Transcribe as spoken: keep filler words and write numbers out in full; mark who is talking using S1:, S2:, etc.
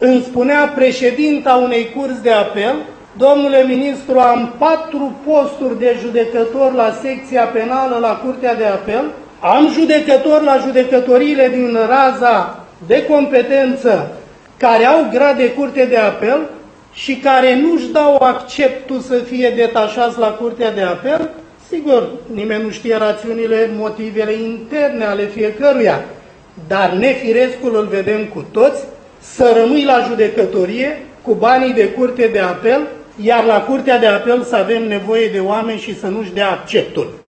S1: îmi spunea președinta unei curți de apel: domnule ministru, am patru posturi de judecător la secția penală la Curtea de Apel, am judecător la judecătoriile din raza de competență care au grad de Curte de Apel și care nu-și dau acceptul să fie detașați la Curtea de Apel. Sigur, nimeni nu știe rațiunile, motivele interne ale fiecăruia, dar nefirescul îl vedem cu toți, să rămâi la judecătorie cu banii de Curte de Apel, iar la Curtea de Apel să avem nevoie de oameni și să nu-și dea acceptul.